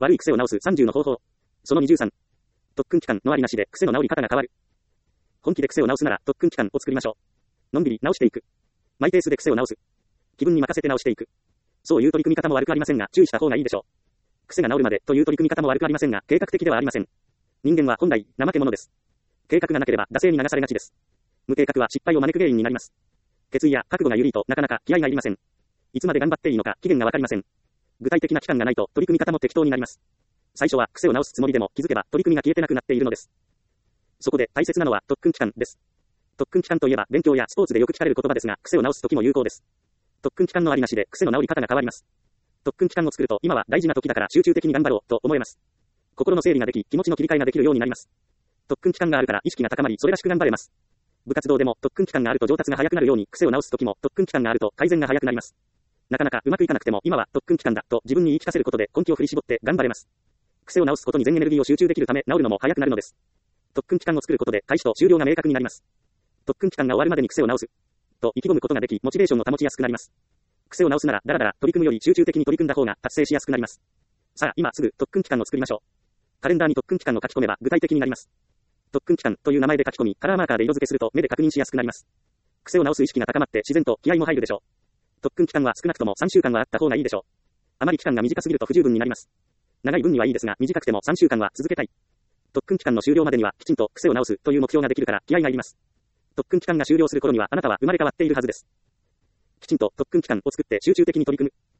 悪い癖を直す30の方法。その23。特訓期間のありなしで癖の直り方が変わる。本気で癖を直すなら特訓期間を作りましょう。のんびり直していく。マイペースで癖を直す。気分に任せて直していく。そういう取り組み方も悪くありませんが、注意した方がいいでしょう。癖が治るまでという取り組み方も悪くありませんが、計画的ではありません。人間は本来、怠け者です。計画がなければ惰性に流されがちです。無計画は失敗を招く原因になります。決意や覚悟が緩いとなかなか気合がいりません。いつまで頑張っていいのか期限がわかりません。具体的な期間がないと取り組み方も適当になります。最初は癖を直すつもりでも気づけば取り組みが消えてなくなっているのです。そこで大切なのは特訓期間です。特訓期間といえば勉強やスポーツでよく聞かれる言葉ですが、癖を直す時も有効です。特訓期間のありなしで癖の直り方が変わります。特訓期間を作ると今は大事な時だから集中的に頑張ろうと思えます。心の整理ができ、気持ちの切り替えができるようになります。特訓期間があるから意識が高まり、それらしく頑張れます。部活動でも特訓期間があると上達が早くなるように、癖を直す時も特訓期間があると改善が早くなります。なかなかうまくいかなくても今は特訓期間だと自分に言い聞かせることで根気を振り絞って頑張れます。癖を直すことに全エネルギーを集中できるため治るのも早くなるのです。特訓期間を作ることで開始と終了が明確になります。特訓期間が終わるまでに癖を直すと意気込むことができ、モチベーションを保ちやすくなります。癖を直すならだらだら取り組むより集中的に取り組んだ方が達成しやすくなります。さあ今すぐ特訓期間を作りましょう。カレンダーに特訓期間を書き込めば具体的になります。特訓期間という名前で書き込み、カラーマーカーで色付けすると目で確認しやすくなります。癖を直す意識が高まって自然と気合も入るでしょう。特訓期間は少なくとも3週間はあった方がいいでしょう。あまり期間が短すぎると不十分になります。長い分にはいいですが、短くても3週間は続けたい。特訓期間の終了までにはきちんと癖を直すという目標ができるから気合がいります。特訓期間が終了する頃にはあなたは生まれ変わっているはずです。きちんと特訓期間を作って集中的に取り組む。